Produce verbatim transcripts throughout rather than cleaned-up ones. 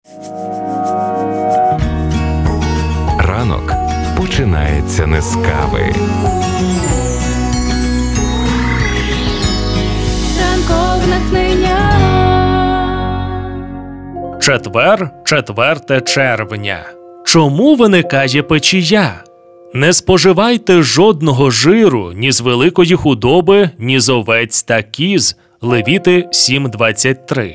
Ранок починається не з кави. Ранкове натхнення. Четвер, четверте червня. Чому виникає печія? Не споживайте жодного жиру ні з великої худоби, ні з овець та кіз. Левіти сім двадцять три.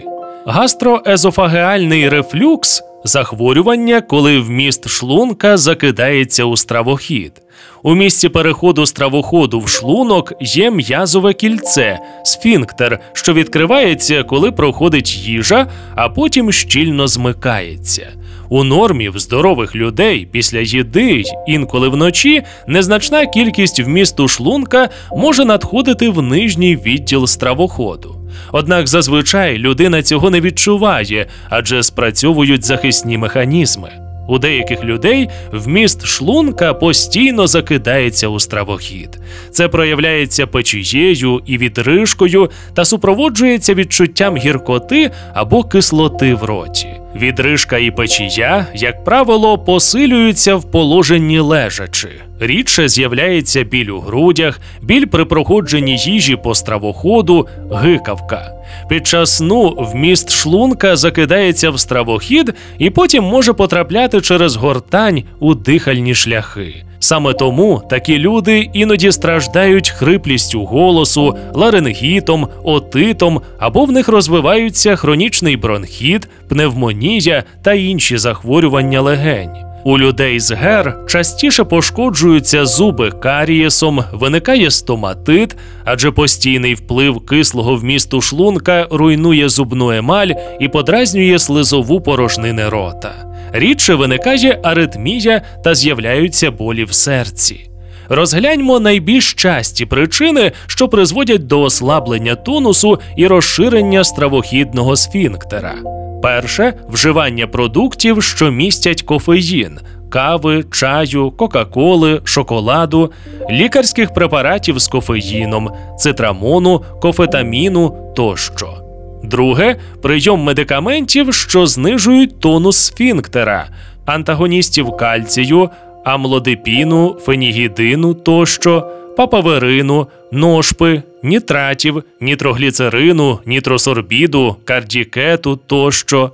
Гастроезофагеальний рефлюкс – захворювання, коли вміст шлунка закидається у стравохід. У місці переходу стравоходу в шлунок є м'язове кільце – сфінктер, що відкривається, коли проходить їжа, а потім щільно змикається. У нормі в здорових людей після їди й інколи вночі незначна кількість вмісту шлунка може надходити в нижній відділ стравоходу. Однак зазвичай людина цього не відчуває, адже спрацьовують захисні механізми. У деяких людей вміст шлунка постійно закидається у стравохід. Це проявляється печією і відрижкою та супроводжується відчуттям гіркоти або кислоти в роті. Відрижка і печія, як правило, посилюються в положенні лежачи. Рідше з'являється біль у грудях, біль при проходженні їжі по стравоходу, гикавка. Під час сну вміст шлунка закидається в стравохід і потім може потрапляти через гортань у дихальні шляхи. Саме тому такі люди іноді страждають хриплістю голосу, ларингітом, отитом, або в них розвиваються хронічний бронхіт, пневмонія та інші захворювання легень. У людей з ГЕР частіше пошкоджуються зуби карієсом, виникає стоматит, адже постійний вплив кислого вмісту шлунка руйнує зубну емаль і подразнює слизову порожнини рота. Рідше виникає аритмія та з'являються болі в серці. Розгляньмо найбільш часті причини, що призводять до ослаблення тонусу і розширення стравохідного сфінктера. Перше – вживання продуктів, що містять кофеїн – кави, чаю, кока-коли, шоколаду, лікарських препаратів з кофеїном, цитрамону, кофетаміну тощо. Друге – прийом медикаментів, що знижують тонус сфінктера, антагоністів кальцію, амлодипіну, фенігідину тощо, папаверину, ношпи, нітратів, нітрогліцерину, нітросорбіду, кардікету тощо,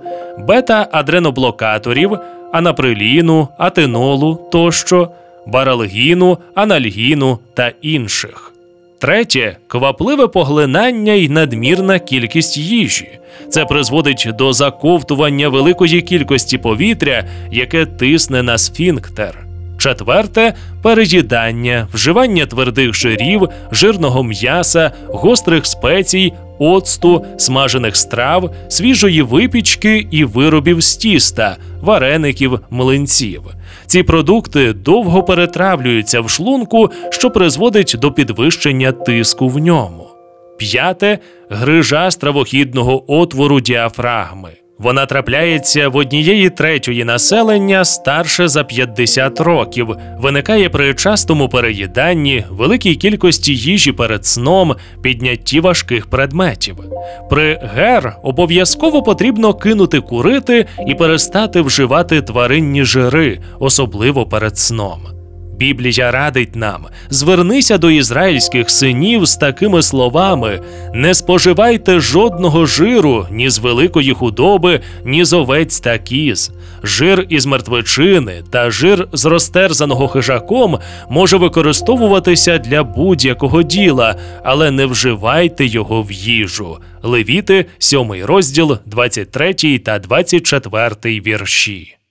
бета-адреноблокаторів, анаприліну, атенолу тощо, баралгіну, анальгіну та інших. Третє – квапливе поглинання й надмірна кількість їжі. Це призводить до заковтування великої кількості повітря, яке тисне на сфінктер. Четверте – переїдання, вживання твердих жирів, жирного м'яса, гострих спецій, оцту, смажених страв, свіжої випічки і виробів з тіста, вареників, млинців. Ці продукти довго перетравлюються в шлунку, що призводить до підвищення тиску в ньому. П'яте – грижа стравохідного отвору діафрагми. Вона трапляється в однієї третьої населення старше за п'ятдесят років, виникає при частому переїданні, великій кількості їжі перед сном, піднятті важких предметів. При ГЕР обов'язково потрібно кинути курити і перестати вживати тваринні жири, особливо перед сном. Біблія радить нам: звернися до ізраїльських синів з такими словами: «Не споживайте жодного жиру ні з великої худоби, ні з овець та кіз. Жир із мертвечини та жир з розтерзаного хижаком може використовуватися для будь-якого діла, але не вживайте його в їжу». Левіти, сьомий розділ, двадцять третій та двадцять четвертий вірші.